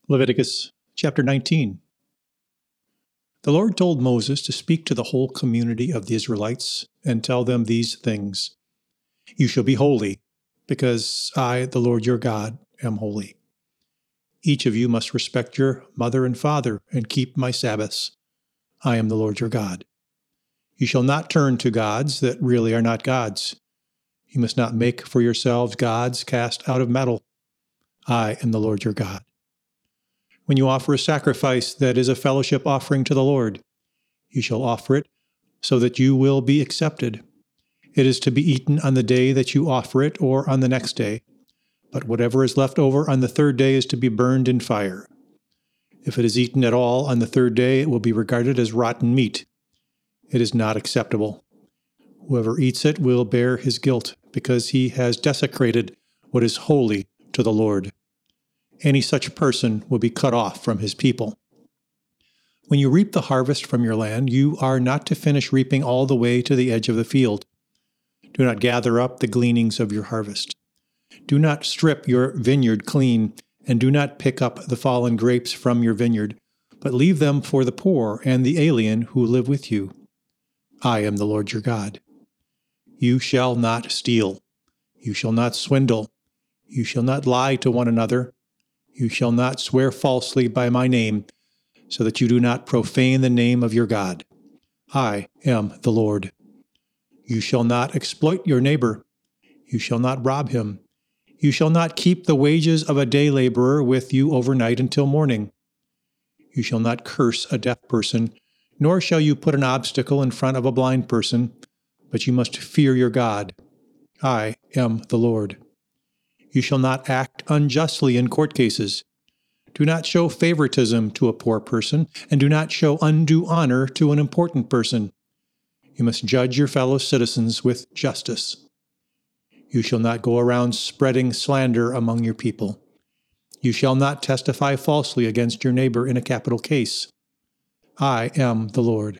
Leviticus chapter 19. The Lord told Moses to speak to the whole community of the Israelites and tell them these things. You shall be holy, because I, the Lord your God, am holy. Each of you must respect your mother and father and keep my Sabbaths. I am the Lord your God. You shall not turn to gods that really are not gods. You must not make for yourselves gods cast out of metal. I am the Lord your God. When you offer a sacrifice that is a fellowship offering to the Lord, you shall offer it so that you will be accepted. It is to be eaten on the day that you offer it or on the next day, but whatever is left over on the third day is to be burned in fire. If it is eaten at all on the third day, it will be regarded as rotten meat. It is not acceptable. Whoever eats it will bear his guilt, because he has desecrated what is holy to the Lord. Any such person will be cut off from his people. When you reap the harvest from your land, you are not to finish reaping all the way to the edge of the field. Do not gather up the gleanings of your harvest. Do not strip your vineyard clean, and do not pick up the fallen grapes from your vineyard, but leave them for the poor and the alien who live with you. I am the Lord your God. You shall not steal. You shall not swindle. You shall not lie to one another. You shall not swear falsely by my name, so that you do not profane the name of your God. I am the Lord. You shall not exploit your neighbor. You shall not rob him. You shall not keep the wages of a day laborer with you overnight until morning. You shall not curse a deaf person, nor shall you put an obstacle in front of a blind person, but you must fear your God. I am the Lord. You shall not act unjustly in court cases. Do not show favoritism to a poor person, and do not show undue honor to an important person. You must judge your fellow citizens with justice. You shall not go around spreading slander among your people. You shall not testify falsely against your neighbor in a capital case. I am the Lord.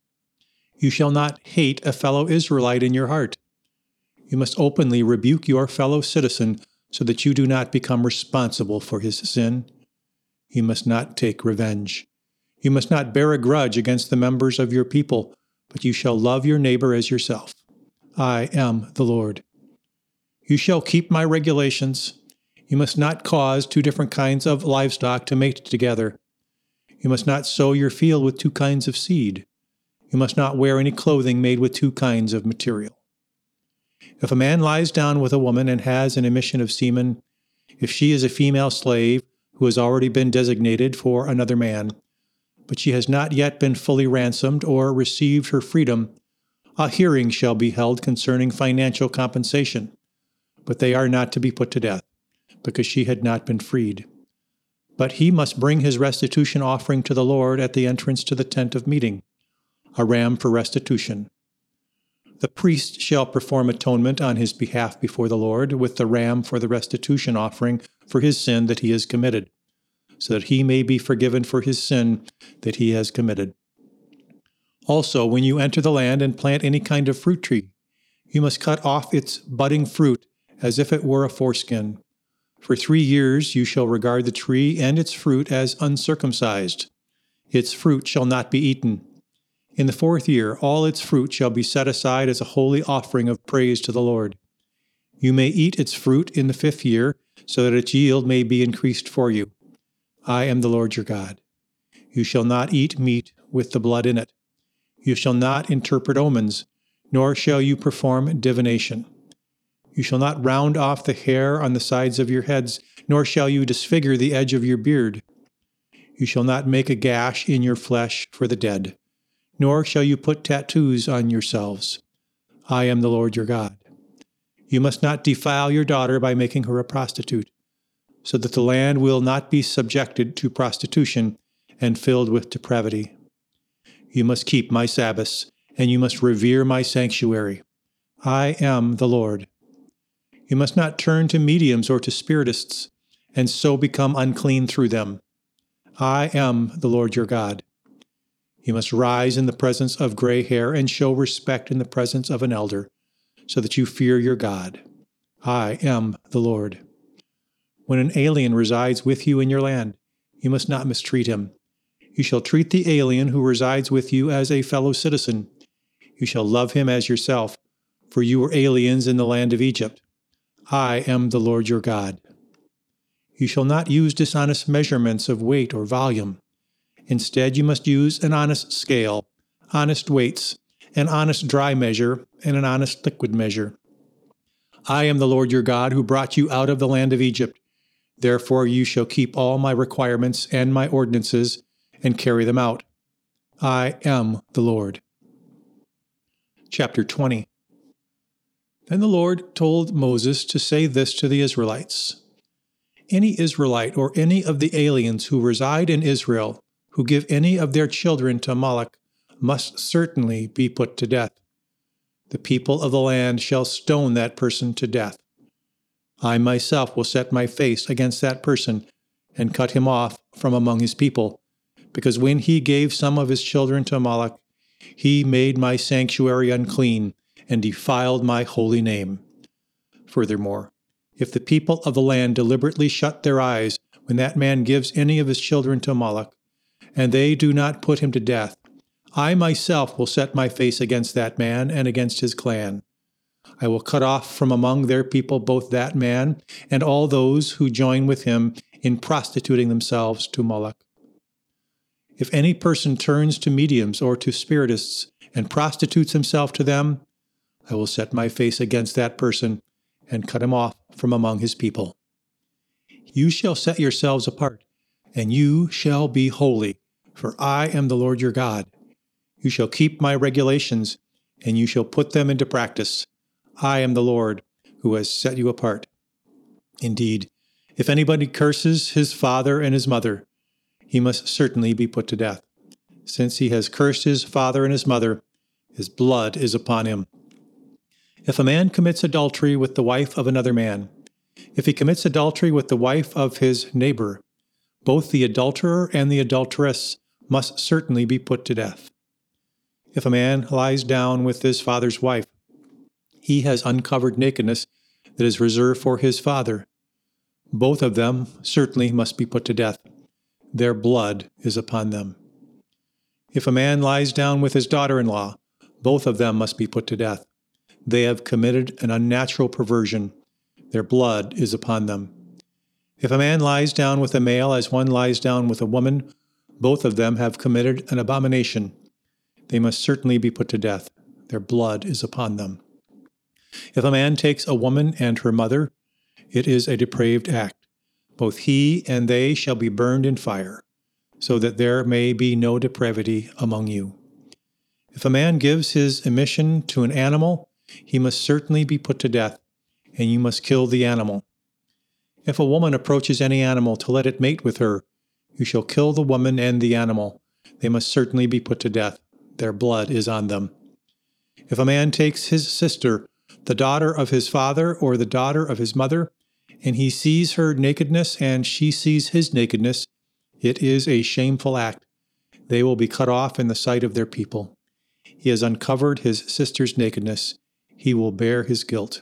You shall not hate a fellow Israelite in your heart. You must openly rebuke your fellow citizen so that you do not become responsible for his sin. You must not take revenge. You must not bear a grudge against the members of your people, but you shall love your neighbor as yourself. I am the Lord. You shall keep my regulations. You must not cause two different kinds of livestock to mate together. You must not sow your field with two kinds of seed. You must not wear any clothing made with two kinds of material. If a man lies down with a woman and has an emission of semen, if she is a female slave who has already been designated for another man, but she has not yet been fully ransomed or received her freedom, a hearing shall be held concerning financial compensation, but they are not to be put to death, because she had not been freed. But he must bring his restitution offering to the Lord at the entrance to the tent of meeting, a ram for restitution. The priest shall perform atonement on his behalf before the Lord with the ram for the restitution offering for his sin that he has committed, so that he may be forgiven for his sin that he has committed. Also, when you enter the land and plant any kind of fruit tree, you must cut off its budding fruit as if it were a foreskin. For 3 years you shall regard the tree and its fruit as uncircumcised. Its fruit shall not be eaten. In the 4th year, all its fruit shall be set aside as a holy offering of praise to the Lord. You may eat its fruit in the 5th year, so that its yield may be increased for you. I am the Lord your God. You shall not eat meat with the blood in it. You shall not interpret omens, nor shall you perform divination. You shall not round off the hair on the sides of your heads, nor shall you disfigure the edge of your beard. You shall not make a gash in your flesh for the dead, nor shall you put tattoos on yourselves. I am the Lord your God. You must not defile your daughter by making her a prostitute, so that the land will not be subjected to prostitution and filled with depravity. You must keep my Sabbaths, and you must revere my sanctuary. I am the Lord. You must not turn to mediums or to spiritists, and so become unclean through them. I am the Lord your God. You must rise in the presence of gray hair and show respect in the presence of an elder, so that you fear your God. I am the Lord. When an alien resides with you in your land, You must not mistreat him. You shall treat the alien who resides with you as a fellow citizen. You shall love him as yourself, for you were aliens in the land of Egypt. I am the Lord your God. You shall not use dishonest measurements of weight or volume. Instead, you must use an honest scale, honest weights, an honest dry measure, and an honest liquid measure. I am the Lord your God who brought you out of the land of Egypt. Therefore you shall keep all my requirements and my ordinances and carry them out. I am the Lord. Chapter 20. Then the Lord told Moses to say this to the Israelites. Any Israelite or any of the aliens who reside in Israel, who give any of their children to Moloch, must certainly be put to death. The people of the land shall stone that person to death. I myself will set my face against that person and cut him off from among his people, because when he gave some of his children to Moloch, he made my sanctuary unclean and defiled my holy name. Furthermore, if the people of the land deliberately shut their eyes when that man gives any of his children to Moloch, and they do not put him to death, I myself will set my face against that man and against his clan. I will cut off from among their people both that man and all those who join with him in prostituting themselves to Moloch. If any person turns to mediums or to spiritists and prostitutes himself to them, I will set my face against that person and cut him off from among his people. You shall set yourselves apart, and you shall be holy, for I am the Lord your God. You shall keep my regulations, and you shall put them into practice. I am the Lord who has set you apart. Indeed, if anybody curses his father and his mother, he must certainly be put to death. Since he has cursed his father and his mother, his blood is upon him. If a man commits adultery with the wife of another man, if he commits adultery with the wife of his neighbor, both the adulterer and the adulteress must certainly be put to death. If a man lies down with his father's wife, he has uncovered nakedness that is reserved for his father. Both of them certainly must be put to death. Their blood is upon them. If a man lies down with his daughter-in-law, both of them must be put to death. They have committed an unnatural perversion. Their blood is upon them. If a man lies down with a male as one lies down with a woman, both of them have committed an abomination. They must certainly be put to death. Their blood is upon them. If a man takes a woman and her mother, it is a depraved act. Both he and they shall be burned in fire, so that there may be no depravity among you. If a man gives his emission to an animal, he must certainly be put to death, and you must kill the animal. If a woman approaches any animal to let it mate with her, you shall kill the woman and the animal. They must certainly be put to death. Their blood is on them. If a man takes his sister, the daughter of his father or the daughter of his mother, and he sees her nakedness and she sees his nakedness, it is a shameful act. They will be cut off in the sight of their people. He has uncovered his sister's nakedness. He will bear his guilt.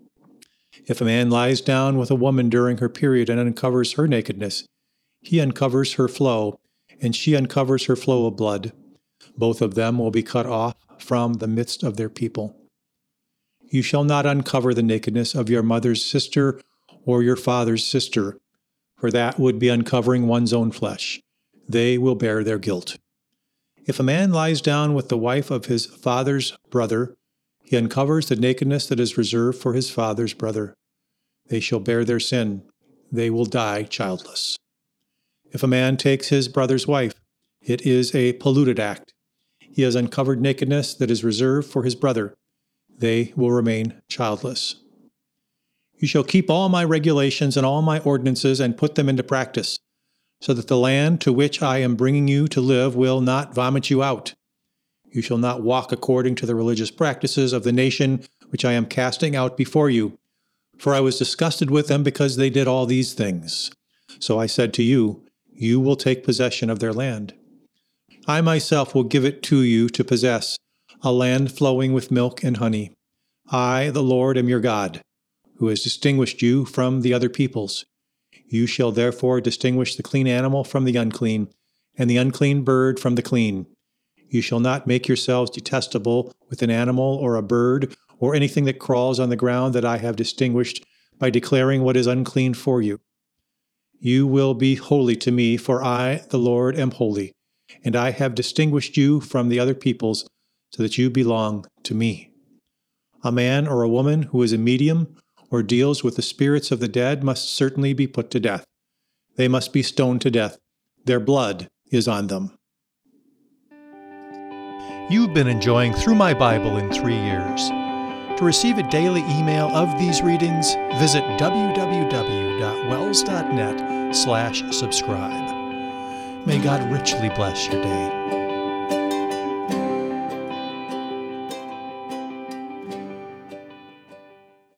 If a man lies down with a woman during her period and uncovers her nakedness, he uncovers her flow, and she uncovers her flow of blood. Both of them will be cut off from the midst of their people. You shall not uncover the nakedness of your mother's sister or your father's sister, for that would be uncovering one's own flesh. They will bear their guilt. If a man lies down with the wife of his father's brother, he uncovers the nakedness that is reserved for his father's brother. They shall bear their sin. They will die childless. If a man takes his brother's wife, it is a polluted act. He has uncovered nakedness that is reserved for his brother. They will remain childless. You shall keep all my regulations and all my ordinances and put them into practice, so that the land to which I am bringing you to live will not vomit you out. You shall not walk according to the religious practices of the nation which I am casting out before you, for I was disgusted with them because they did all these things. So I said to you, you will take possession of their land. I myself will give it to you to possess, a land flowing with milk and honey. I, the Lord, am your God, who has distinguished you from the other peoples. You shall therefore distinguish the clean animal from the unclean, and the unclean bird from the clean. You shall not make yourselves detestable with an animal or a bird or anything that crawls on the ground that I have distinguished by declaring what is unclean for you. You will be holy to me, for I, the Lord, am holy, and I have distinguished you from the other peoples so that you belong to me. A man or a woman who is a medium or deals with the spirits of the dead must certainly be put to death. They must be stoned to death. Their blood is on them. You've been enjoying Through My Bible in 3 Years. To receive a daily email of these readings, visit www.wells.net/subscribe. May God richly bless your day.